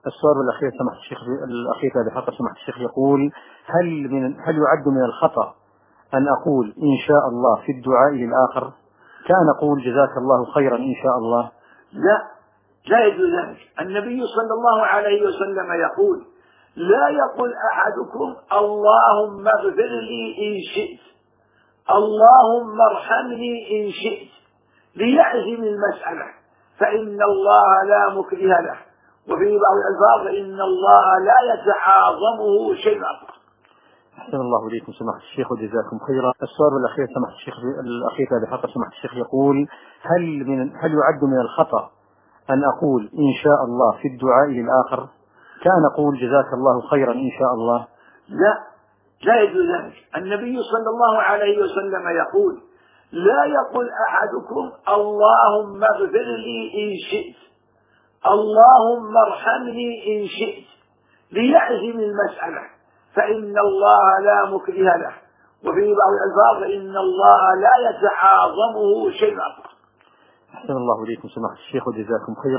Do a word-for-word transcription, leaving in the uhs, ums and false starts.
السؤال الأخير سمحت الشيخ الأخير هذا حق سمحت الشيخ يقول: هل من هل يعد من الخطأ أن أقول إن شاء الله في الدعاء للآخر كان أقول جزاك الله خيرا إن شاء الله؟ لا، لا يجوز ذلك. النبي صلى الله عليه وسلم يقول: لا يقول أحدكم اللهم اغفر لي إن شئت، اللهم ارحمني إن شئت، ليعزم المسألة، فإن الله لا مكره له. وفي بعض الألفاظ إن الله لا يتعاظمه شيء أكبر. أحسن الله إليكم سماحة الشيخ وجزاكم خيرا. السؤال الأخير سماحة الشيخ الأخير هذا حق سماحة الشيخ يقول: هل من هل يعد من الخطأ أن أقول إن شاء الله في الدعاء للآخر كان أقول جزاك الله خيرا إن شاء الله؟ لا، لا يجوز ذلك. النبي صلى الله عليه وسلم يقول: لا يقول أحدكم اللهم اغفر لي إن شئت، اللهم ارحمني إن شئت، ليعزم المسألة، فإن الله لا مكره له. وفي بعض الألفاظ إن الله لا يتعاظمه شيء أكبر. أحسن الله إليكم سماحة الشيخ وجزاكم خيرا.